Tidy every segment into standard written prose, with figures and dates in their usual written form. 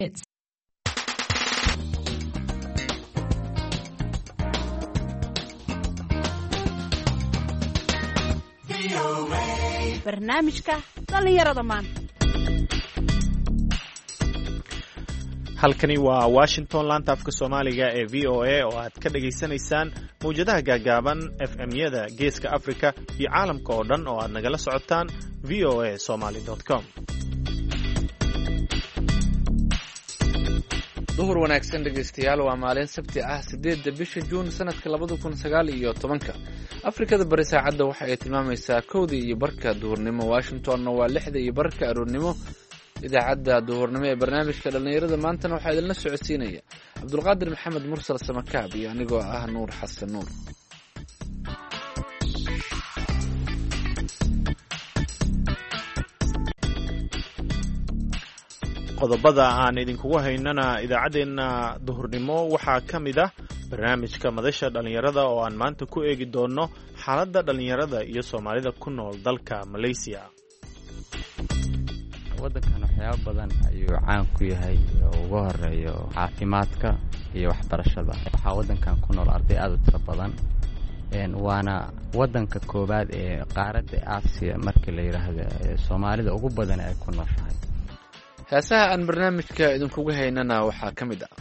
barnaamijka dhalinyarada maanta. halkani waa Washington, laanta afka Soomaaliga ee VOA oo aad ka dhageysanaysaan mawjadaha gaagaaban FM-yada Geeska Afrika iyo caalamka oo dhan oo aad nagala socotaan voasomali.com. duhur wanaagsan dhegeystayaal, waa maalin sabti ah 8 bisha Juun sanadka 2019. Afrikada bari saacadda waxa ay tilmaamaysaa 1:00 duhurnimo, Washingtonna waa 6:00 aroornimo. idaacadda duhurnimo ee barnaamijka dhalinyarada maantana waxaa idinla socodsiinaya Cabdulqaadir Maxamed Mursal Samakaab iyo anigoo ah Nuur Xasan Nuur. qodobada aan idinkugu haynana idaacadeena duhurnimo waxaa ka mid ah barnaamijka madasha dhalinyarada oo aan maanta ku eegi doono xaaladda dhalinyarada iyo Soomaalida ku nool dalka Malaysia. waddankan waxyaabo badan ayuu caan ku yahay oo ugu horeeyo caafimaadka iyo waxbarashada. waxaa waddankan ku nool arday aad u tiro badan, waana waddanka koowaad ee qaaradda Aasiya markii la yiraahdo Soomaalida ugu badan ay ku nooshahay. heesaha aan barnaamijka idinkugu haynana waxaa ka mid ah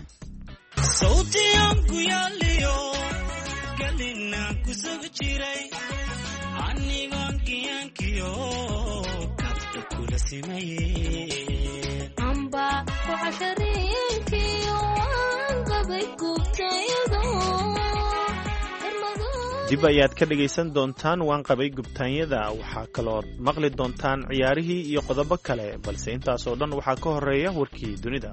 dib ayaad ka dhegaysan doontaan waan qabay gubtaanyada. waxaa kaloo maqli doontaan ciyaarihii iyo qodobo kale, balse intaas oo dhan waxaa ka horeeya warkii dunida.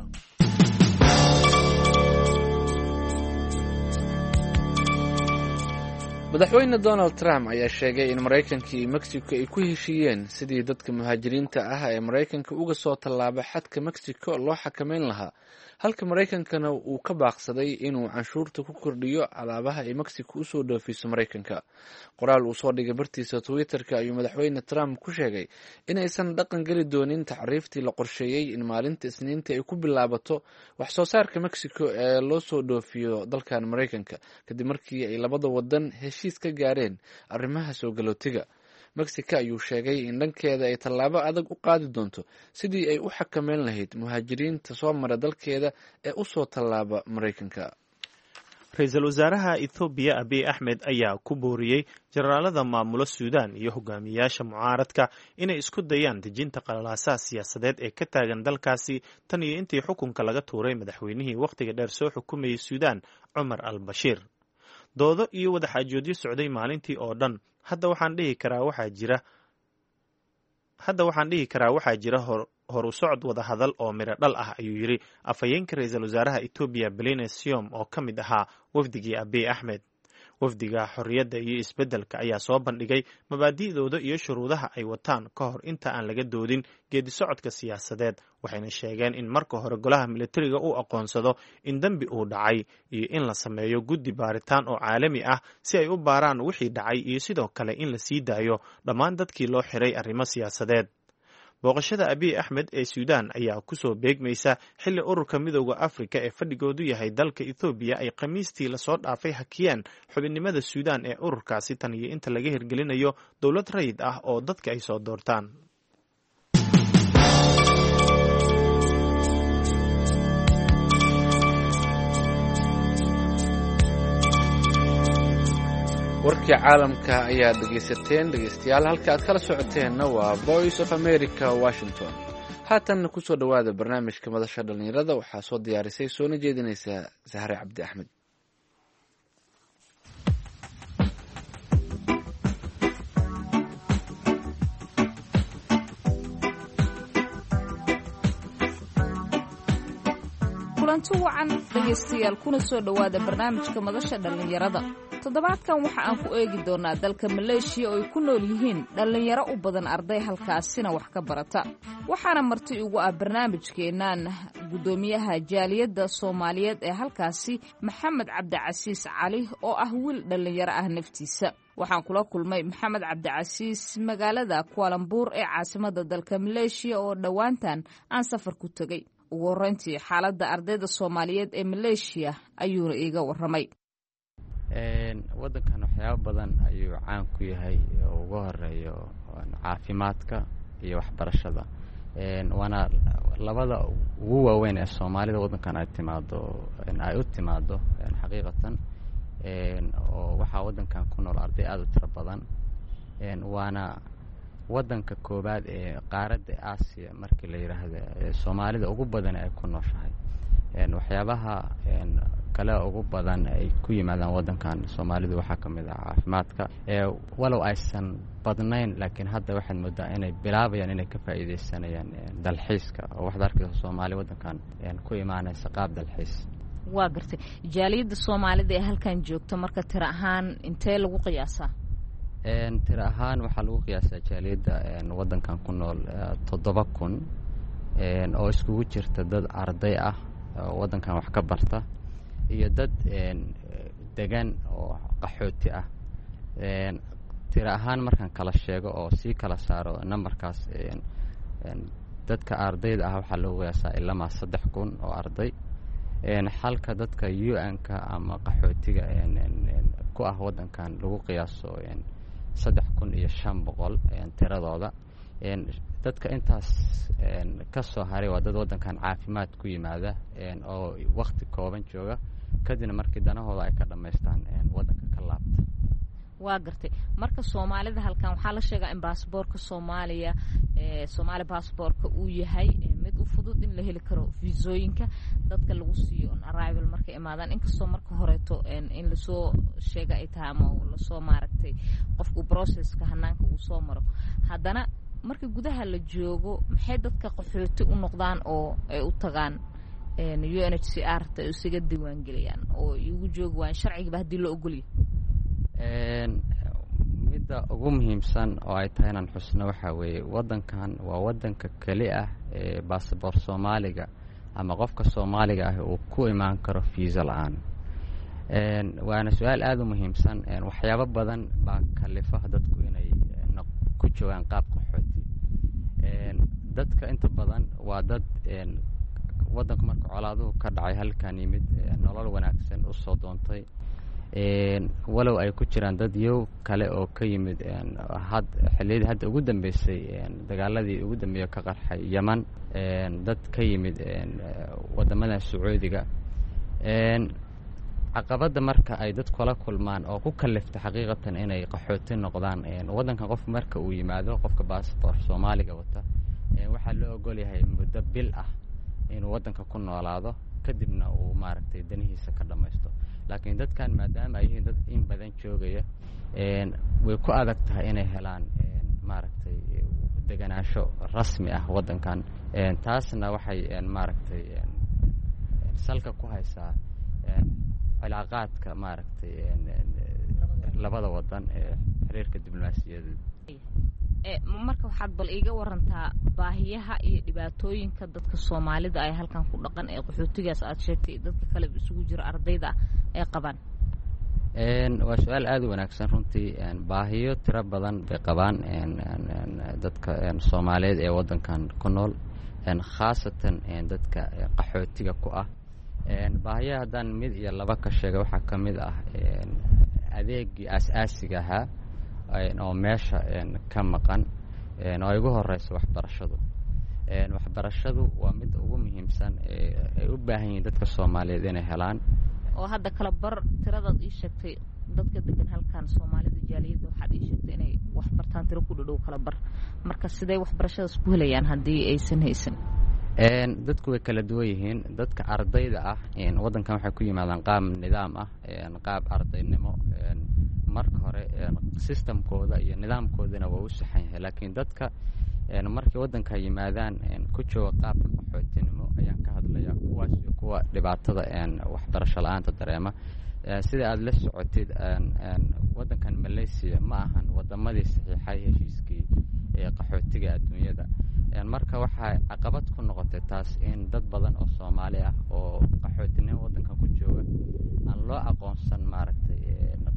madaxweyne Donald Trump ayaa sheegay in Mareykanka iyo Mexico ay ku heshiiyeen sidii dadka muhaajiriinta ah ee Mareykanka uga soo tallaaba xadka Mexico loo xakameyn lahaa, halka Mareykankana uu ka baaqsaday inuu canshuurta ku kordhiyo alaabaha ay Mexico u soo dhoofiso Mareykanka. qoraal uu soo dhigay bartiisa Twitter-ka ayuu madaxweyne Trump ku sheegay inaysan dhaqan geli doonin tacriiftii la qorsheeyay in maalinta Isniinta ay ku bilaabato wax soo saarka Mexico ee loo soo dhoofiyo dalkan Mareykanka kadib markii ay labada wadan heshiis ka gaareen arrimaha soo galootiga. Mexico ayuu sheegay in dhankeeda ay tallaabo adag u qaadi doonto sidii ay u xakameyn lahayd muhaajiriinta soo mara dalkeeda ee u soo tallaaba Mareykanka. Ra'iisul Wasaaraha Ethiopia Abiy Ahmed ayaa ku booriyey generaalada maamula Suudaan iyo hogaamiyaasha mucaaradka inay isku dayaan dejinta qalalaasaha siyaasadeed ee ka taagan dalkaasi tan iyo intii xukunka laga tuuray madaxweynihii waqtiga dheer soo xukumayay Suudaan Cumar al-Bashir. doodo iyo wadaxaajoodyo socday maalintii oo dhan. hadda waxaan dhihi karaa waxaa jira horu socod wada hadal oo miro dhal ah, ayuu yiri afhayeenka ra'iisul wasaaraha Ethiopia Beline Siom oo ka mid ahaa wafdigii Abiy Ahmed. wafdiga xorriyadda iyo isbeddelka ayaa soo bandhigay mabaadi'dooda iyo shuruudaha ay wataan ka hor inta aan laga doodin geedi socodka siyaasadeed, waxayna sheegeen in marka hore golaha militariga uu aqoonsado in dembi uu dhacay iyo in la sameeyo guddi baaritaan oo caalami ah si ay u baaraan wixii dhacay iyo sidoo kale in la sii daayo dhammaan dadkii loo xiray arrimo siyaasadeed. booqashada Abiy Ahmed ee Suudaan ayaa ku soo beegmaysa xilli ururka midowda Afrika ee fadhigoodu yahay dalka Ethiopia ay khamiistii la soo dhaafay hakiyeen xubinnimada Suudaan ee ururkaasi tan iyo inta laga hirgelinayo dowlad rayid ah oo dadka ay soo doortaan. warkii caalamka ayaa dhegaysateen dhegaystayaal, halka aad kala socoteenna waa Voice of America Washington. haatanna ku soo dhowaada barnaamijka madasha dhalinyarada. waxaa soo diyaarisay soona jeedinaysa Sahre Cabdi Axmed. kulanti wacan dhegaystayaal, kuna soo dhowaada barnaamijka madasha dhalinyarada. toddobaadkan waxa aan ku eegi doonaa dalka Maleeshiya oo ay ku nool yihiin dhalinyaro u badan arday halkaasina wax ka barata. waxaana marti ugu ah barnaamijkeennan gudoomiyaha jaaliyadda Soomaaliyeed ee halkaasi Maxamed Cabdicasiis Cali oo ah wiil dhalinyaro ah naftiisa. waxaan kula kulmay Maxamed Cabdicasiis magaalada Kuala Lumpur ee caasimadda dalka Maleeshiya oo dhowaantan aan safar ku tagay. ugu horreyntii xaaladda ardayda soomaaliyeed ee maleeshiya ayuuna iiga warramay. waddankan waxyaabo badan ayuu caan ku yahay oo ugu horeeyo caafimaadka iyo waxbarashada. waana labada ugu waaweyn ee soomaalida waddankan ay u timaado xaqiiqatan. oo waxaa waddankan ku nool arday aada u tiro badan. waana waddanka koobaad ee qaaradda aasiya markii la yidhaahdo soomaalida ugu badan ay ku nooshahay. waxyaabaha kale ugu badan ay ku yimaadaan waddankan soomaalidu waxaa ka mid ah caafimaadka. walow aysan badnayn laakiin hadda waxaad moodaa inay bilaabayaan inay ka faa'iidaysanayaan dalxiiska oo waxaad arkaysa soomaali waddankan ku imaanaysa qaab dalxiis. waa gartay jaaliyadda soomaalida ee halkan joogta marka tiro ahaan intee lagu qiyaasaa? tiro ahaan waxaa lagu qiyaasaa jaaliyadda waddankan ku nool 7,000 oo iskugu jirta dad arday ah oo waddankan wax ka barta iyo dad degan oo qaxooti ah. tiro ahaan markaan kala sheego oo sii kala saaro nambarkaas dadka ardayda ah waxaa lagu qiyaasaa ilaa 3,000 oo arday. xalka dadka UN-ka ama qaxootiga ku ah waddankan lagu qiyaaso 3,500 tiradooda. dadka intaas ka soo haray waa dad waddankan caafimaad ku yimaada oo wakhti kooban jooga kadibna markii danahooda ay ka dhammaystaan waddanka ka laabta. waa gartay marka soomaalida halkan waxaa la sheegaa in baasboorka soomaaliya soomaali baasboorka uu yahay mid u fudud in la heli karo fiisooyinka dadka lagu siiyo on arrival markay imaadaan, inkastoo marka horeeto in lasoo sheega ay tahay ama lasoo maaragtay qofku processka hanaanka uu soo maro. haddana marka gudaha la joogo maxay dadka qaxooti u noqdaan oo ay u tagaan UNHCR ta isaga diiwaangeliyaan oo igu joogi waan sharcigiiba haddii loo ogolyahay? midda ugu muhiimsan oo ay tahay inaan xusno waxaa weeye waddankan waa waddanka keli ah ee baasboor soomaaliga ama qofka soomaaliga ah uu ku imaan karo fiisa la-aan. waana su-aal aada u muhiimsan. waxyaabo badan baa kalifa dadku inay ku joogaan qaab qaxooti. dadka inta badan waa dad waddanku marka colaaduhu ka dhacay halkan yimid nolol wanaagsan u soo doontay. walow ay ku jiraan dad yow kale oo ka yimid xilliyadii hadda ugu dambeysay dagaaladii ugu dambeeya ka qarxay Yemen, dad ka yimid wadamada Sacuudiga. caqabada marka ay dad kala kulmaan oo ku kalifta xaqiiqatan inay qaxooti noqdaan waddankan qof marka uu yimaado qofka baasboor Soomaaliga wata waxaa loo ogol yahay muddo bil ah inuu waddanka ku noolaado kadibna uu maaragtay danihiisa ka dhamaysto. laakiin dadkan maadaama ay yihiin dad in badan joogaya way ku adag tahay inay helaan maaragtay deganaansho rasmi ah waddankan. taasna waxay maaragtay salka ku haysaa cilaaqaadka maaragtay labada waddan ee xiriirka diblomaasiyadeed. marka waxaad bal iiga warantaa baahiyaha iyo dhibaatooyinka dadka soomaalida ay halkan ku dhaqan ee qaxootigaas aad sheegtay dadka kale isugu jira ardayda ay qabaan? waa su-aal aada u wanaagsan runtii. baahiyo tiro badan bay qabaan dadka soomaaliyeed ee waddankan ku nool, khaasatan dadka qaxootiga ku ah. baahiyaha haddaan mid iyo laba ka sheega waxaa ka mid ah adeegii aas-aasiga ahaa oo meesha ka maqan oo ay ugu horeyso waxbarashadu. waxbarashadu waa midda ugu muhiimsan ay u baahan yihiin dadka soomaaliyeed inay helaan. oo hadda kala bar tiradaad ii sheegtay dadka degan halkan soomaalida jaaliyadda waxaad ii sheegtay inay wax bartaan tiro ku dhadhow kala bar. marka sidee waxbarashadaas ku helayaan haddii aysan haysan? dadku way kala duwan yihiin. dadka ardayda ah waddankan waxay ku yimaadaan qaab nidaam ah, qaab ardaynimo. marka hore sistamkooda iyo nidaamkoodana waa u saxan yahay. laakiin dadka markay waddanka yimaadaan ku jooga qaabka qaxootinimo ayaan ka hadlaya, kuwaas iyo kuwa dhibaatada waxbarasho la-aanta dareema. sida aada la socotid waddankan Malaysia ma ahan wadamadii saxiixay heshiiskii qaxootiga adduunyada. marka waxay caqabad ku noqotay taas in dad badan oo Soomaali ah oo qaxootinimo waddankan ku jooga aan loo aqoonsan maaragtay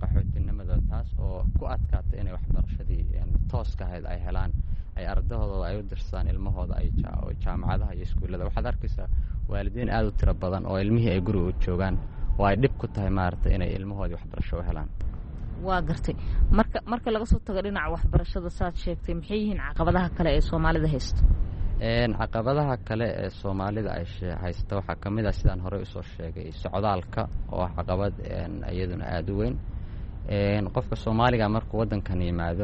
qaxootinimada, taas oo ku adkaatay inay waxbarashadii tooska ahayd ay helaan, ay ardaydoodooda ay u u dirsadaan ilmahooda ay jaamacadaha iyo iskuullada. waxaad arkaysaa waalidiin aad u tiro badan oo ilmihii ay guriga u joogaan oo ay dhib ku tahay maaragtay inay ilmahoodii waxbarasho u helaan. waa gartay marka laga soo tago dhinaca waxbarashada saad sheegtay, maxay yihiin caqabadaha kale ee soomaalida haysto? caqabadaha kale ee soomaalida ay haysta waxaa ka mid ah sidaan horey usoo sheegay socdaalka oo ah caqabad iyaduna aada u weyn. qofka soomaaliga markuu waddankan yimaado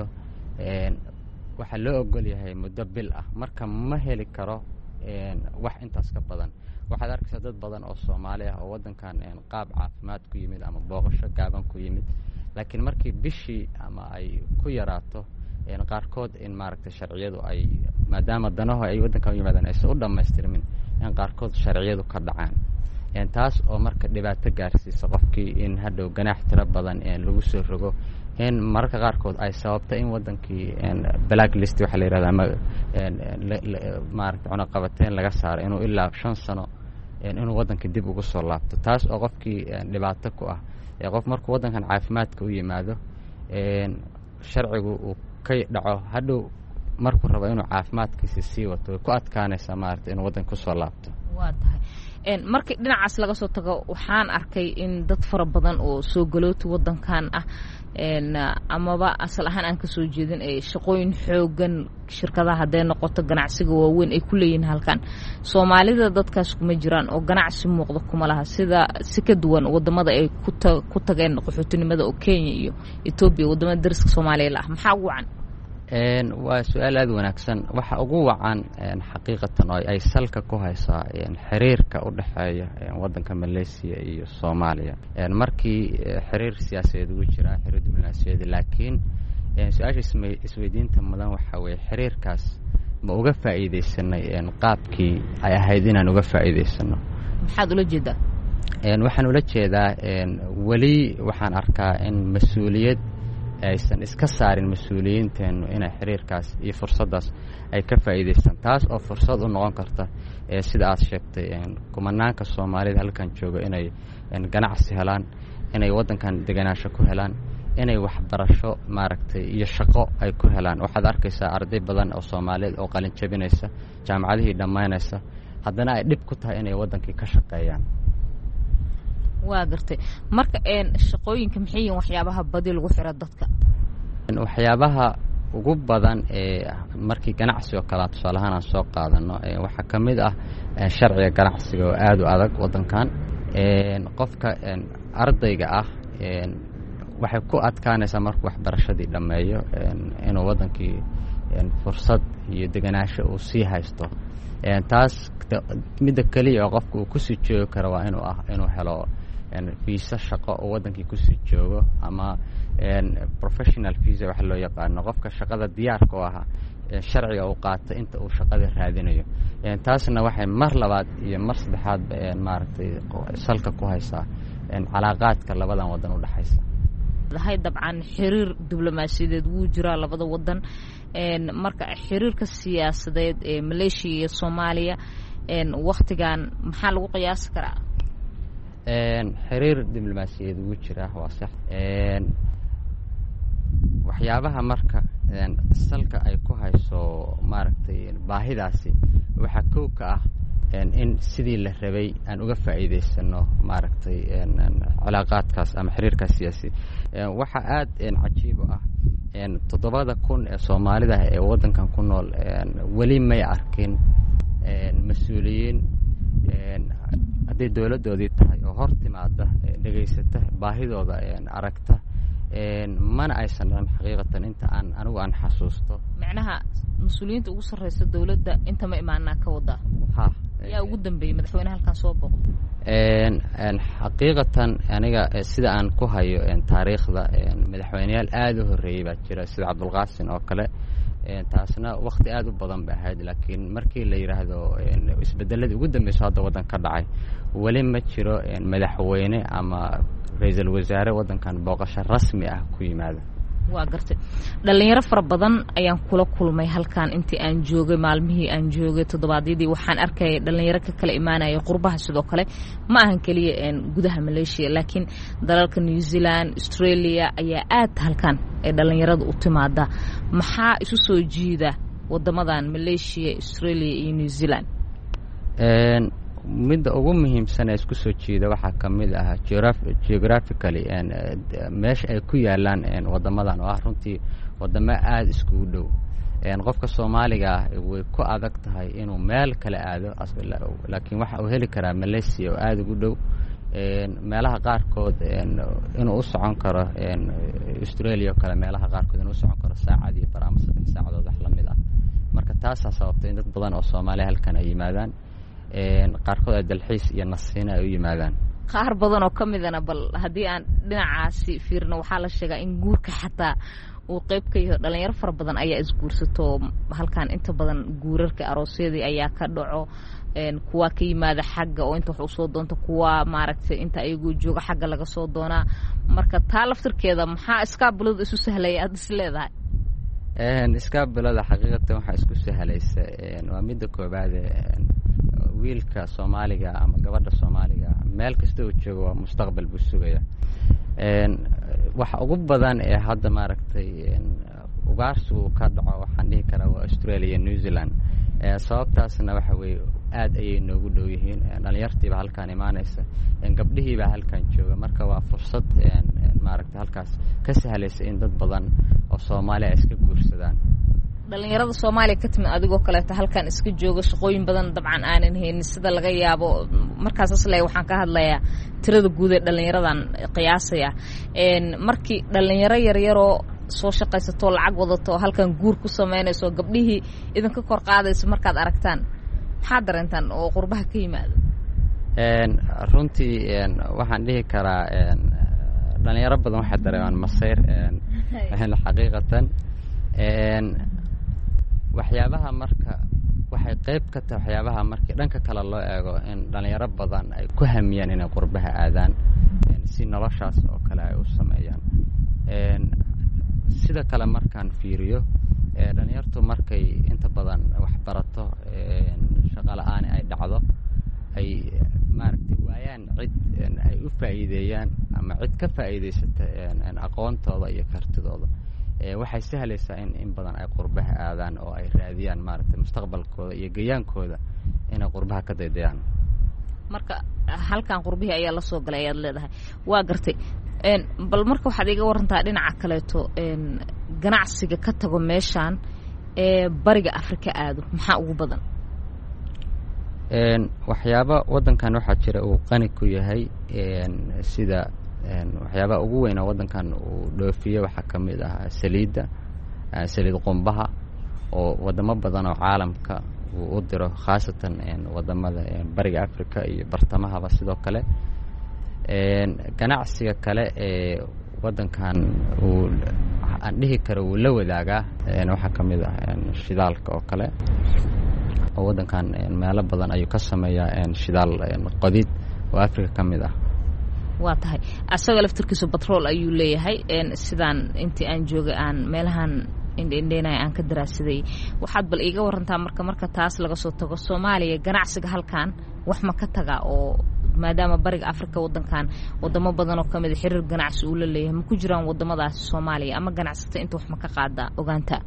waxaa loo ogol yahay muddo bil ah, marka ma heli karo wax intaas ka badan. waxaad arkaysaa dad badan oo soomaali ah oo waddankan qaab caafimaad ku yimid ama booqasho gaaban ku yimid, laakiin markii bishii ama ay ku yaraato qaarkood in maaragtay sharciyadu ay maadaama danaho ay waddankan u yimaadaan aysan u dhammaystirmin in qaarkood sharciyadu ka dhacaan, taas oo marka dhibaato gaarsiisa qofkii in hadhow ganaax tiro badan lagu soo rogo, in mararka qaarkood ay sababto in waddankii black list waxaa la yihahda ama maaragtay cunaqabateyn laga saaro inuu ilaa 5 sano inuu waddankii dib ugu soo laabto. taas oo qofkii dhibaato ku ah. qof markuu waddankan caafimaadka u yimaado sharcigu uu ka dhaco hadhow markuu rabo inuu caafimaadkiisa sii wato way ku adkaanaysaa maaragtay inuu waddanka kusoo laabto. waa tahay markii dhinacaas laga soo tago waxaan arkay in dad fara badan oo soo galooti waddankan ah amaba asal ahaan aan ka soo jeedin ee shaqooyin xoogan shirkadaha hadday noqoto ganacsiga waaweyn ay ku leeyihiin halkan. soomaalida dadkaas kuma jiraan oo ganacsi muuqda kuma laha sida si ka duwan waddamada ay ku tageen qaxootinimada oo Kenya iyo Ethiopia, waddamada dariska Soomaaliya la ah. maxaa ugu wacan? waa su-aal aada wanaagsan. waxa ugu wacan xaqiiqatan oo ay salka ku haysaa xiriirka u dhexeeya waddanka Malaysia iyo Soomaaliya. markii xiriir siyaasadeed ugu jira xiriir diblomaasiyadeed, laakiin su-aasha isweydiinta mudan waxaa weeye xiriirkaas ma uga faa'iidaysanay qaabkii ay ahayd inaan uga faa'iidaysano. maxaad ula jeedaa? waxaan ula jeedaa weli waxaan arkaa in mas-uuliyad aysan iska saarin mas-uuliyiinteennu inay xiriirkaas iyo fursaddaas ay ka faa'iidaystaan, taas oo fursad u noqon karta sida aad sheegtay kumanaanka soomaalida halkan jooga inay ganacsi helaan, inay waddankan deganaansho ku helaan, inay waxbarasho maaragtay iyo shaqo ay ku helaan. waxaad arkaysaa arday badan oo soomaaliyeed oo qalin jabinaysa, jaamacadihii dhammaynaysa, haddana ay dhib ku tahay inay waddankii ka shaqeeyaan. waa gartay marka shaqooyinka maxay yihiin waxyaabaha badi lagu xiro dadka? waxyaabaha ugu badan markii ganacsi oo kale tusaale ahaan aan soo qaadano waxaa ka mid ah sharciga ganacsiga oo aada u adag waddankan. qofka ardayga ah waxay ku adkaanaysaa markuu waxbarashadii dhammeeyo inuu waddankii fursad iyo deganaansho uu sii haysto. taas midda keliya oo qofka uu kusii joogi karo waa inuu helo visa shaqo oo waddankii kusii joogo ama professional visa waxa loo yaqaano, qofka shaqada diyaarka u ahaa sharciga uu qaato inta uu shaqada raadinayo. taasna waxay mar labaad iyo mar saddexaad maaragtay salka ku haysaa calaaqaadka labadan waddan u dhaxaysa. hay dabcan xiriir diblomaasiyadeed wuu jiraa labada waddan. marka xiriirka siyaasadeed ee Malaysia iyo Soomaaliya waqtigan maxaa lagu qiyaasi karaa? xiriir diblomaasiyadeed wuu jiraa, waa sax. waxyaabaha marka salka ay ku hayso maaragtay baahidaasi waxaa kow ka ah in sidii la rabay aan uga faa'iidaysano maaragtay cilaaqaadkaas ama xiriirkaas siyaasi. waxa aad cajiib u ah 7,000 ee Soomaalida ee waddankan ku nool weli may arkin mas-uuliyiin hadday dowladdoodii tahay oo hor timaada dhegaysata baahidooda aragta mana aysan dhicin xaqiiqatan inta anigu aan xasuusto. macnaha mas-uuliyiinta ugu sarreysa dowladda inta ma imaanaa ka wadaa? yaa ugu dambeeyey madaxweyne halkan soo booqdo? xaqiiqatan aniga sida aan ku hayo taariikhda madaxweyneyaal aada u horreeyey baa jira sida Cabdulqaasim oo kale. taasna waqti aada u badan ba ahayd, laakiin markii la yidhaahdo isbedeladii ugu dambeyso hadda waddan ka dhacay weli ma jiro madaxweyne ama ra-iisul wasaare waddankan booqasho rasmi ah ku yimaada. waa gartay dhalinyaro fara badan ayaan kula kulmay halkan intii aan joogay, maalmihii aan joogay toddobaadyadii waxaan arkayay dhalinyaro ka kala imaanaya qurbaha. sidoo kale ma ahan keliya gudaha Malaysia, laakiin dalalka New Zealand, Australia ayaa aad halkan ay dhalinyarada u timaada. maxaa isu soo jiida wadamadan Malaysia, Australia iyo New Zealand? midda ugu muhiimsan ee isku soo jeeda waxaa ka mid ah geographically meesha ay ku yaalaan wadamadan oo ah runtii wadamo aada iskugu dhow. qofka Soomaaliga ah way ku adag tahay inuu meel kale aado, laakiin waxa uu heli karaa Malaysia oo aada ugu dhow. meelaha qaarkood inuu u socon karo Australia oo kale meelaha qaarkood inuu u socon karo saacad iyo barnaamij 3 saacadood wax la mid ah. marka taasaa sababtay in dad badan oo Soomaali halkan ay yimaadaan, qaarkood ay dalxiis iyo nasiino ay u yimaadaan. qaar badan oo ka midana bal haddii aan dhinacaasi fiirno waxaa la sheegaa in guurka xataa uu qayb ka yahay. dhalinyaro fara badan ayaa isguursato halkan, inta badan guurarka aroosyadii ayaa ka dhaco, kuwa ka yimaada xagga oo inta wax usoo doonto, kuwa maaragtay inta ayagu jooga xagga laga soo doonaa. marka taa laftirkeeda maxaa iskaabulada isu sahlaya aad is leedahay? iskaabulada xaqiiqatan waxaa isku sahlaysa waa midda koobaad, wiilka Soomaaliga ama gabadha Soomaaliga meel kasta uu joogo waa mustaqbal buu sugaya. waxa ugu badan ee hadda maaragtay ugaarsigu ka dhaco waxaan dhihi karaa waa Australia iyo New Zealand. sababtaasna waxa weeye aad ayay noogu dhow yihiin, dhalinyartiiba halkaan imaanaysa, gabdhihiiba halkaan jooga. marka waa fursad maaragtay halkaas ka sahlaysa in dad badan oo Soomaali ay iska guursadaan. dhalinyarada Soomaaliya ka timid adigoo kaleeto halkan iska jooga, shaqooyin badan dabcan aanan haynin sida laga yaabo. markaas asle waxaan ka hadlayaa tirada guud ee dhalinyaradan qiyaasaya. markii dhalinyaro yaryaroo soo shaqaysato lacag wadato halkan guur ku sameynayso, gabdhihii idinka kor qaadayso markaad aragtaan maxaad dareentaan oo qurbaha ka yimaado? runtii waxaan dhihi karaa dhalinyaro badan waxay dareemaan masayr xaqiiqatan. waxyaabaha marka waxay qayb ka tahay waxyaabaha markii dhanka kale loo eego in dhalinyaro badan ay ku hamiyaan inay qurbaha aadaan si noloshaas oo kale ay u sameeyaan. sida kale markaan fiiriyo dhalinyartu markay inta badan wax barato, shaqo la'aan ay dhacdo, ay maaragtay waayaan cid ay u faa'iideeyaan ama cid ka faa'iidaysata aqoontooda iyo kartidooda, waxay sahlaysaa in badan ay qurbaha aadaan oo ay raadiyaan maaragtay mustaqbalkooda iyo gayaankooda inay qurbaha ka daydayaan. marka halkan qurbihii ayaa la soo galay ayaad leedahay. waa gartay. bal marka waxaad iga warantaa dhinaca kaleeto, ganacsiga ka tago meeshaan ee bariga Afrika aado maxaa ugu badan? waxyaaba waddankan waxaa jira uu qani ku yahay, sida waxyaabaha ugu weyn oo waddankan uu dhoofiyo waxaa ka mid ah saliid qumbaha oo wadamo badan oo caalamka uu u diro, khaasatan wadamada bariga Afrika iyo bartamahaba sidoo kale. ganacsiga kale ee waddankan uu aan dhihi karo wuu la wadaagaa waxaa ka mid ah shidaalka oo kale, oo waddankan meelo badan ayuu ka sameeyaa shidaal qodid oo Afrika ka mid ah. waa tahay asagoo laftirkiisu batrool ayuu leeyahay. sidaan intii aan joogay aan meelahan indheynay aan ka daraasaday. waxaad bal iiga warantaa marka taas laga soo tago Soomaaliya ganacsiga halkan wax ma ka taga, oo maadaama bariga Afrika waddankan wadamo badan oo kamid xiriir ganacsi uu la leeyahay, ma ku jiraan wadamadaas Soomaaliya ama ganacsata inta wax ma ka qaada ogaanta?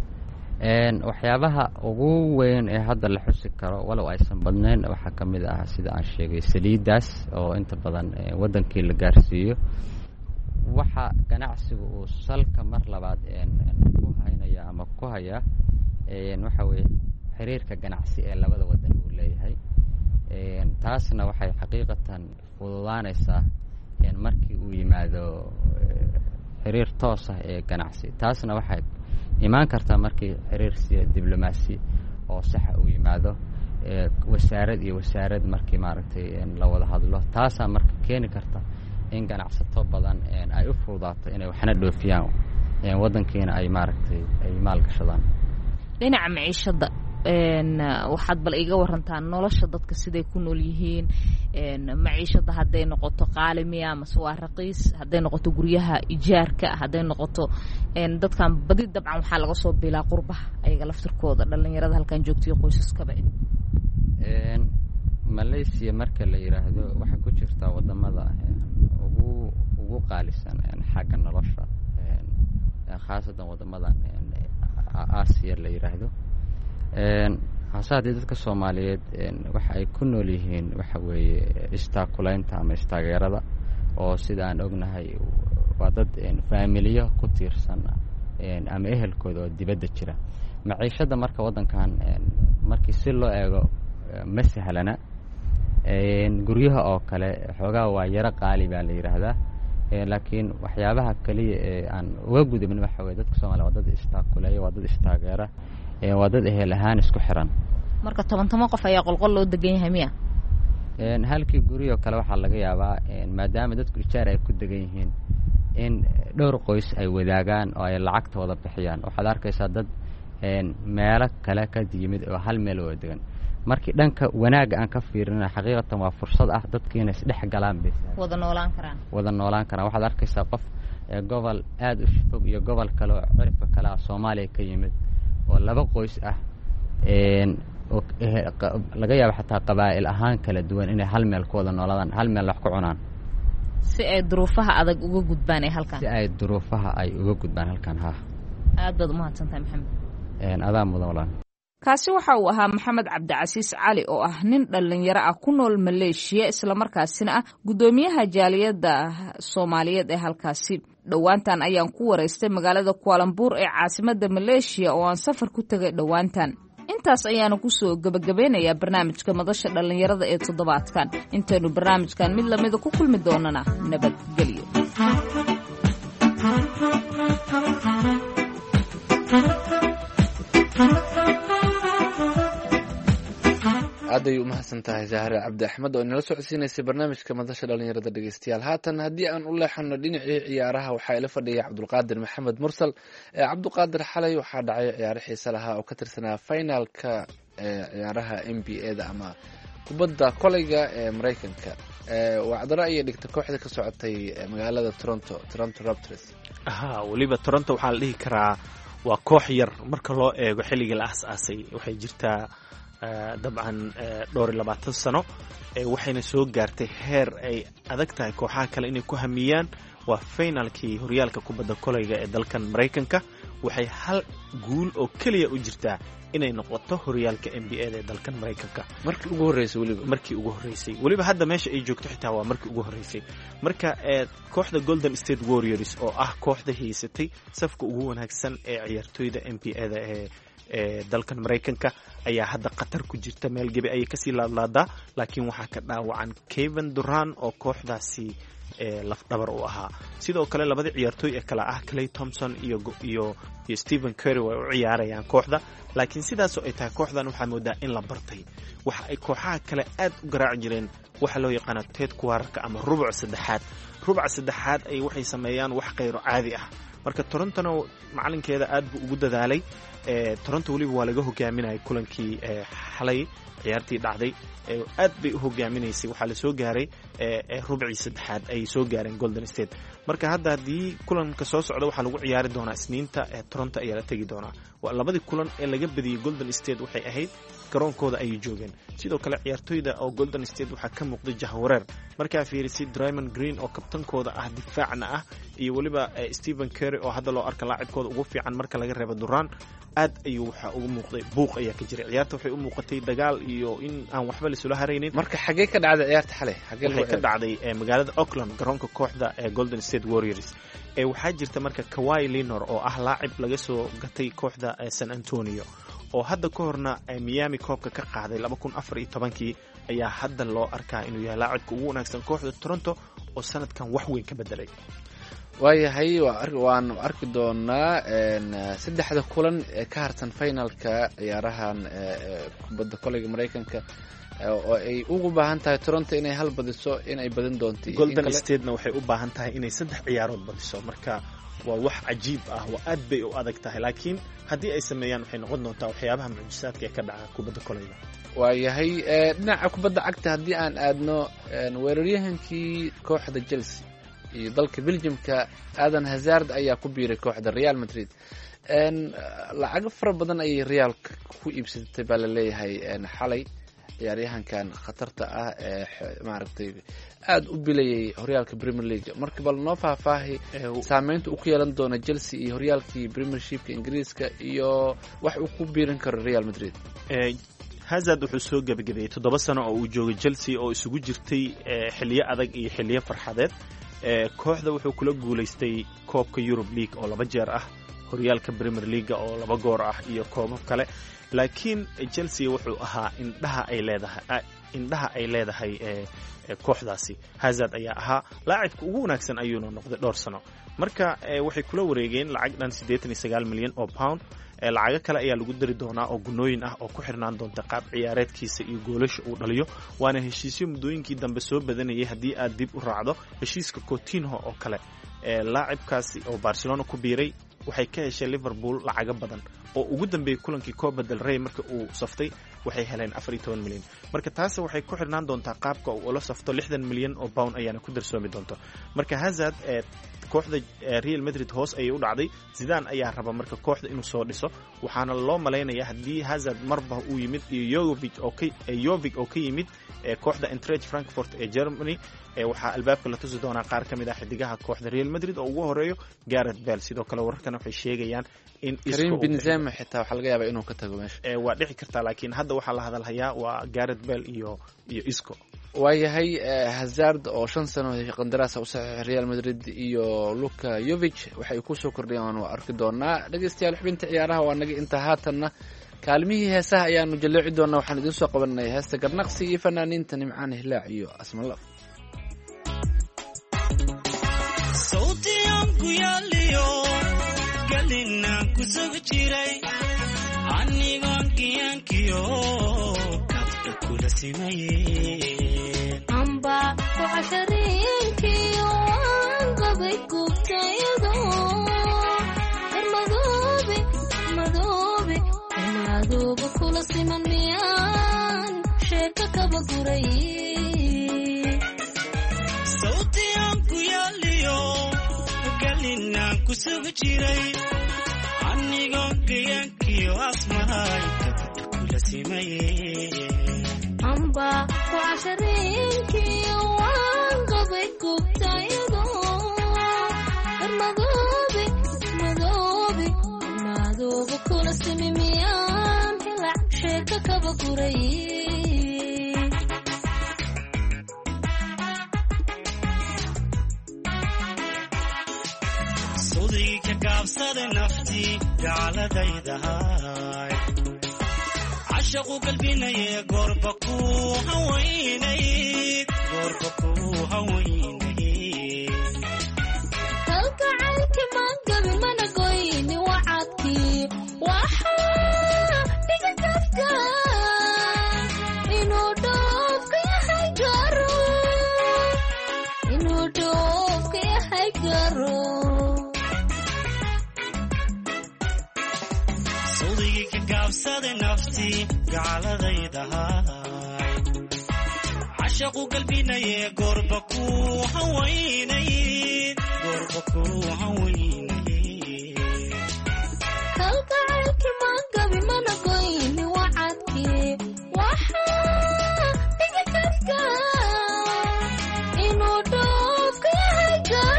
waxyaabaha ugu weyn ee hadda la xusi karo walow aysan badnayn waxaa ka mid ah sida aan sheegay saliidaas oo inta badan waddankii la gaarsiiyo. waxa ganacsigu uu salka mar labaad ku haynaya ama ku haya waxa weeye xiriirka ganacsi ee labada waddan uu leeyahay. taasna waxay xaqiiqatan fududaanaysaa markii uu yimaado xiriir toos ah ee ganacsi. taasna waxay imaan kartaa markii xiriir diblomaasi oo saxa uu yimaado, wasaarad iyo wasaarad markii maaragtay la wada hadlo. taasaa marka keeni karta in ganacsato badan ay u fududaato inay waxna dhoofiyaan waddankiina ay maaragtay ay maalgashadaan. dhinaca maciishada waxaad bal iga warantaa nolosha dadka siday ku nool yihiin. maciishada hadday noqoto qaalimiya mase waa raqiis, hadday noqoto guryaha ijaarka, hadday noqoto dadkan badi dabcan waxaa laga soo biilaa qurbaha ayaga laftirkooda dhalinyarada halkan joogtiyo qoysaskaba. Malaysia marka la yiraahdo waxay ku jirtaa wadamada ugu qaalisan xagga nolosha, khaasatan wadamadan Aasiya la yiraahdo. hase haddii dadka soomaaliyeed waxa ay ku nool yihiin waxa weeye istaakulaynta ama istaageerada oo sida aan ognahay waa dad faamiliyo ku tiirsan ama ehelkooda oo dibadda jira. maciishadda marka waddankan markii si loo eego ma sahlana. guryaha oo kale xoogaa waa yaro qaali baa la yidhaahdaa, laakiin waxyaabaha keliya ee aan uga gudubin waxa weye dadka soomaliya waa dad istaakuleeya, waa dad istaageera, waa dad ehel ahaan isku xiran. marka 10 qof ayaa qolqol loo degan yahay miya? halkii guriyoo kale waxaa laga yaabaa maadaama dadku ijaar ay ku degan yihiin in dhowr qoys ay wadaagaan oo ay lacagtooda bixiyaan. waxaad arkaysaa dad meelo kale ka yimid oo hal meel wada degan. markii dhanka wanaagga aan ka fiirina xaqiiqatan waa fursad ah dadkiina isdhex galaan bay wada noolaan karaan. waxaad arkaysaa qof gobol aad u fog iyo gobol kale oo cirifka kale ah Soomaaliya ka yimid oo 2 qoys ah oo laga yaabo xataa qabaa'il ahaan kala duwan inay hal meel ku wada noolaadaan, hal meel wax ku cunaan si ay duruufaha adag uga gudbaan halkan. aad baad u mahadsantahay maxamed. adaa mudan walaan. kaasi waxa uu ahaa maxamed cabdicasiis cali oo ah nin dhallinyaro ah ku nool maleeshiya islamarkaasina ah guddoomiyaha jaaliyadda soomaaliyeed ee halkaasi. dhowaantan ayaan ku waraystay magaalada kualambuur ee caasimadda maleeshiya oo aan safar ku tegay dhowaantan. intaas ayaanu kusoo gebagabeynayaa barnaamijka madasha dhallinyarada ee toddobaadkan. intaynu barnaamijkan mid lamida ku kulmi doonana nabadgelyo. aaday u mahadsan tahay zahra cabdi axmed oo inala socodsiinaysay barnaamijka madasha dhallinyarada. dhegeystayaal haatan haddii aan u leexano dhinacii ciyaaraha waxaa ila fadhiya cabdulqaadir maxamed mursal. cabdulqaadir, xalay waxaa dhacay ciyaaro xiise lahaa oo ka tirsanaa finalka ciyaaraha n b a da ama kubadda koleyga ee maraykanka. wacdaro ayay dhigtay kooxda ka socotay magaalada toronto raptors. weliba toronto waxaa la dhihi karaa waa koox yar marka loo eego xilligii la aas-aasay. waxay jirtaa dabcan 22 sano waxayna soo gaartay heer ay adag tahay kooxaha kale inay ku hamiyaan. waa finalkii horyaalka kubadda koleyga ee dalkan maraykanka. waxay hal guul oo keliya u jirtaa inay noqoto horyaalka NBA ee dalkan maraykanka markii ugu horeysay weliba hadda meesha ay joogto xitaa waa markii ugu horeysay. marka kooxda Golden State Warriors oo ah kooxda haysatay safka ugu wanaagsan ee ciyaartoyda NBA da ee dalkan maraykanka ayaa hadda qatar ku jirta. meel gebi ayay kasii laadlaadaa, laakiin waxaa ka dhaawacan Kevin Durant oo kooxdaasi lafdhabar u ahaa. sidoo kale labadii ciyaartooy ee kala ah Klay Thompson iyo Stephen Curry way u ciyaarayaan kooxda. laakiin sidaasoo ay tahay kooxdan waxaa moodaa in la bartay. waxa ay kooxaha kale aad u garaaci jireen waxa loo yaqaano third quarter ama rubuc saddexaad ay waxay sameeyaan wax qayro caadi ah. marka Toronto macalinkeeda aad buu ugu dadaalay. Toronto weliba waa laga hogaaminayay kulankii xalay ciyaartii dhacday aad bay u hogaaminaysay. waxaa la soo gaaray rubcii saddexaad ay soo gaareen Golden State. marka hadda haddii kulanka soo socda waxaa lagu ciyaari doonaa Isniinta Toronto ayaa la tegi doonaa. waa labadii kulan ee laga badiyay Golden State waxay ahayd garoonkooda ayay joogeen. sidoo kale ciyaartoyda oo Golden State waxaa ka muuqday jahwareer markaa fiirisay Draymond Green oo kabtankooda ah difaacna ah iyo weliba Stephen Curry oo hadda loo arka laacibkooda ugu fiican marka laga reebo Durant. aad ayuu waxa ugu muuqday buuq ayaa ka jiray. ciyaarta waxay u muuqatay dagaal iyo in aan waxba la isula haraynin. marka xagee ka dhacday ciyaarta xalay? waxay ka dhacday magaalada Oakland garoonka kooxda Golden State Warriors. waxaa jirta marka Kawhi Leonard oo ah laacib laga soo gatay kooxda San Antonio oo hadda ka horna Miami koobka ka qaaday 2014 ayaa hadda loo arkaa inuu yahay laacibka ugu wanaagsan kooxda Toronto oo sanadkan wax weyn ka bedelay. waayahay waanu arki doonaa saddexda kulan ee ka harsan finalka ciyaarahan kubadda koleyga maraykanka oo ay ugu baahan tahay Toronto inay hal badiso inay badin doonto. Golden State-na waxay u baahan tahay inay 3 ciyaarood badiso. marka waa wax cajiib ah, waa aad bay u adag tahay, laakiin haddii ay sameeyaan waxay noqon doontaa waxyaabaha mucjisaadka ee ka dhaca kubadda koleyga. waayahay dhinaca kubadda cagta haddii aan aadno weeraryahankii kooxda Chelsea iyo dalka Belgiumka Eden Hazard ayaa ku biiray kooxda Real Madrid. lacag fara badan ayay Real ku iibsatay baa la leeyahay xalay ciyaaryahankan khatarta ah ee maaragtay aada u bilayay horyaalka Premier League. marka bal noo faahfaahi saameynta uu ku yeelan doono Chelsea iyo horyaalkii Premiershipka Ingiriiska iyo wax uu ku biirin karo Real Madrid. Hazard wuxuu soo gabagabeeyay 7 sano oo uu joogay Chelsea oo isugu jirtay xilliyo adag iyo xilliyo farxadeed. kooxda wuxuu kula guulaystay koobka Europe League oo 2 jeer ah, horyaalka Premier League oo 2 goor ah iyo koobab kale. laakiin Chelsea wuxuu ahaa indhaha ay leedahay kooxdaasi. Hazard ayaa ahaa laacibka ugu wanaagsan ayuuna noqday dhowr sano. marka waxay kula wareegeen lacag dhan 89 milyan oo pound. lacago kale ayaa lagu dari doonaa oo gunooyin ah oo ku xirnaan doonta qaab ciyaareedkiisa iyo goolasha uu dhaliyo. waana heshiisyo muddooyinkii dambe soo badanayay haddii aad dib u raacdo heshiiska Coutinho oo kale. laacibkaasi oo Barcelona ku biiray waxay ka heshay Liverpool lacago badan oo ugu dambeeyay kulankii Copa del Rey marka uu saftay waxay heleen 14 milyan. marka taas waxay ku xirnaan doontaa qaabka uu ula safto 60 milyan oo pound ayaana ku darsoomi doonto. marka Hazard kooxda Real Madrid hoos ayay u dhacday. Zidane ayaa raba marka kooxda inuu soo dhiso, waxaana loo maleynayaa haddii Hazard marba uu yimid iyo Jovic oo ka yimid kooxda Eintracht Frankfurt ee Germany, waxaa albaabka la tusi doonaa qaar ka mid ah xidigaha kooxda Real Madrid oo ugu horeeyo Gareth Bale. sidoo kale wararkan waxay sheegayaan in Karim Benzema xitaa waxa laga yaabaa inuu ka tago meesha. waa dhici kartaa, laakiin hadda waxaa la hadalhayaa waa Gareth Bale iyo Isco. waayahay Hazard oo 5 sano qandaraas u saxiixay Real Madrid iyo Luka Jovic waxay ku soo kordhiyaan waa arki doonaa. dhageystayaal xubinta ciyaaraha waa naga inta haatanna kaalmihii heesaha ayaanu jaleeci doonaa. waxaan idin soo qabanay heesta Garnaqsi iyo fanaaniinta Nimcaan Hilaac iyo Asmalaf. Sawtiyan ku yaaliyo galina ku soo jiray anigoon kiyankiyo kafta kula simayeen amba ku cashareenkiyo angabay gubtaydo madoobe kula siman miyaan sheeka kaba guray. sawtiyan ku yaaliyo galina ku soo jiray anigoon kiyankiyo asmahay kafta kula simayeen amba ku cashareenkiyo angabay gubtaydo madoobe kula siman miyaan sheeka kaba guray. sawdiga gaabsada nafti gaaladaydahay ashaqu qalbinaye goorba ku hawaynay kalgacaylki magabi mana goyni wacadkii waxaa dhiga kafka inuu dhoofka yahay garo sawdigii ka gaabsada nafti gaaladaydahay ashaqu qalbinaye goorba ku hawaynay kalgacaylki magabi mana goyni wacadkii waxaa dhiga kafka inuu dhoofka yahay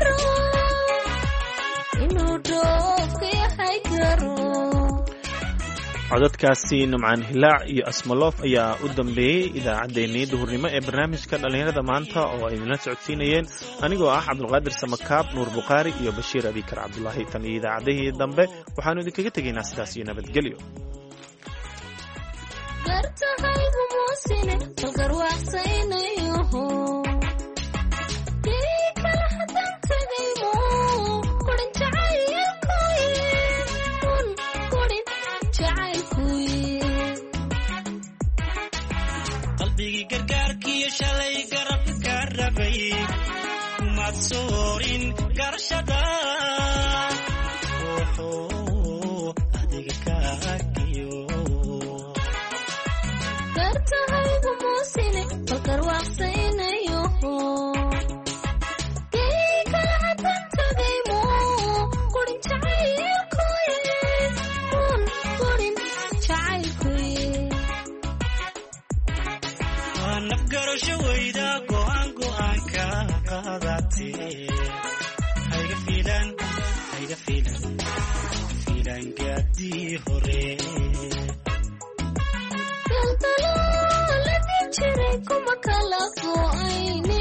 garo. codadkaasi Nimcaan Hilaac iyo Asmaloof ayaa u dambeeyey idaacaddeenii duhurnimo ee barnaamijka dhalinyarada maanta oo ay idinla socodsiinayeen anigoo ah Cabdulqaadir Samakaab, Nuur Buqaari iyo Bashiir Abikar Cabdulaahi. tan iyo idaacaddihii dambe waxaanu idinkaga tegaynaa sidaas iyo nabadgelyo. gartahaygu muusine balgarwaaqsaynayo kii kala hadan tagaymo kurin jacaylkuye qalbigii gargaarkiyo shalay garabka rabay kumaad soorin garashada wuxuu adiga kaagiyo gartahaygu muusine balgarwaaqsaynayo kii kala hadan tagaymo kurin jacaylkuye gaartee hayga fiilan fiilan gaadii hore galgalooladii jiray kuma kala go'ayn